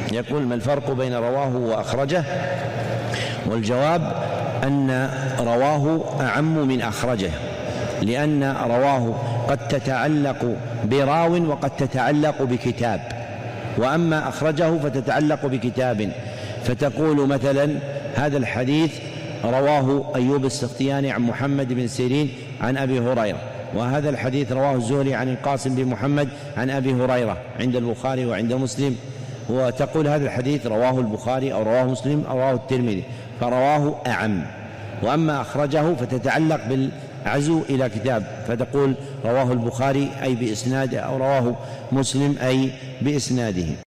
يقول: ما الفرق بين رواه وأخرجه؟ والجواب أن رواه أعم من أخرجه، لأن رواه قد تتعلق براو وقد تتعلق بكتاب، وأما أخرجه فتتعلق بكتاب. فتقول مثلا: هذا الحديث رواه أيوب السختياني عن محمد بن سيرين عن أبي هريرة، وهذا الحديث رواه الزهري عن القاسم بن محمد عن أبي هريرة عند البخاري وعند مسلم. وتقول: هذا الحديث رواه البخاري أو رواه مسلم أو رواه الترمذي، فرواه أعم. وأما أخرجه فتتعلق بالعزو إلى كتاب، فتقول: رواه البخاري أي بإسناده، أو رواه مسلم أي بإسناده.